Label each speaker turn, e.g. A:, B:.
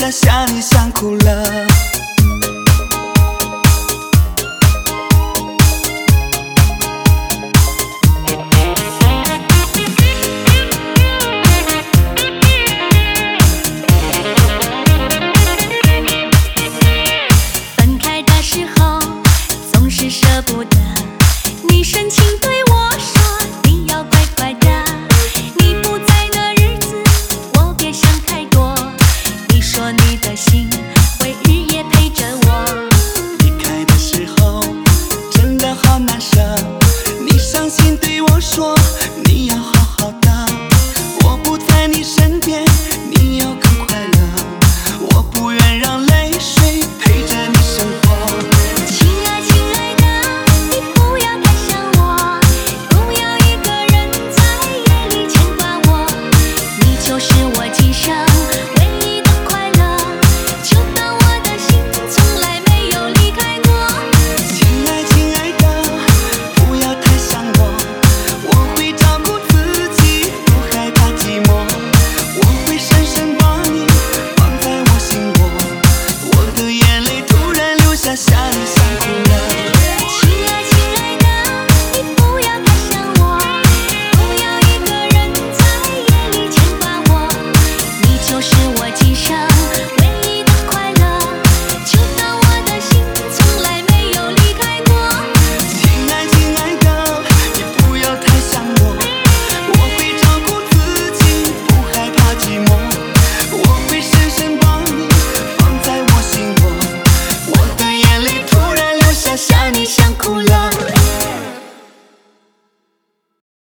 A: 下想你想哭了。
B: 分开的时候总是舍不得，你深情对我说你要乖乖的，你不在的日子我别想太多，你说你的心会日夜陪着我。
A: 离开的时候真的好难舍，你伤心对我说你要好好的，我不在你身边你要更快乐，我不愿让泪水陪着你生活。
B: 亲爱亲爱的，你不要太想我，不要一个人在夜里牵挂我，你就是我今生唯一的快乐，就当我的心从来没有离开过。
A: 亲爱亲爱的，不要太想我，我会照顾自己，不害怕寂寞，我会深深把你放在我心窝，我的眼泪突然流下，想你想哭了。
B: 亲爱亲爱的，你不要太想我，不要一个人在夜里牵挂我，你就是我今生